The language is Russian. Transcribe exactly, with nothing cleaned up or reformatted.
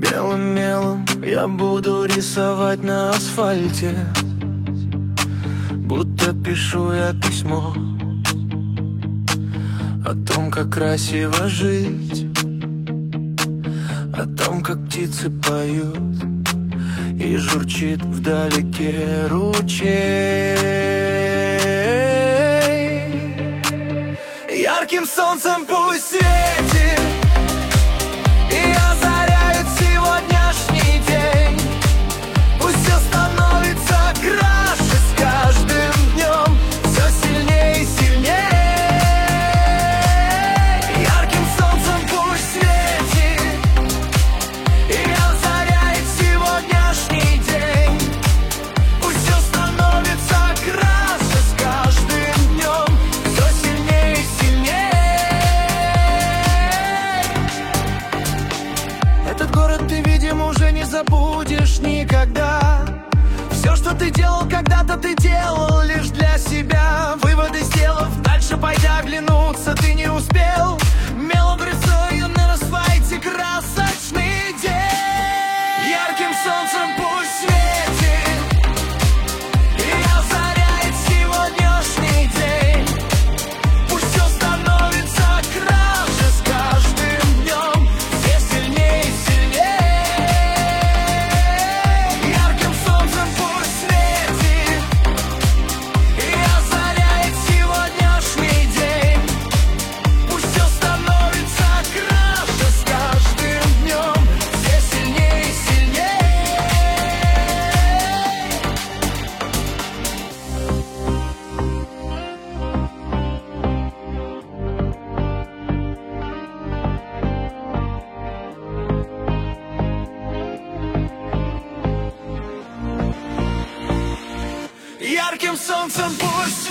Белым мелом я буду рисовать на асфальте, будто пишу я письмо о том, как красиво жить, о том, как птицы поют и журчит вдалеке ручей. Ярким солнцем пусть светит и озаряет сегодняшний день. Пусть все становится краше с каждым днем, все сильнее и сильнее. Ярким солнцем пусть светит и озаряет сегодняшний день. Пусть все становится краше с каждым днем, все сильнее и сильнее. Этот город ты, видимо, уже не забудешь никогда. Все, что ты делал когда-то, ты делал лишь для себя. Выводы сделав, дальше пойдя оглянуться ты не успел. Мелом рисую на асфальте красочный день. Ярким солнцем пусть светит и озаряет сегодняшний день. Пусть все становится краше с каждым днем, все сильнее и сильнее. Ярким солнцем пусть светит и озаряет сегодняшний день. Пусть все становится краше с каждым днем, все сильнее и сильнее. Ярким солнцем пусть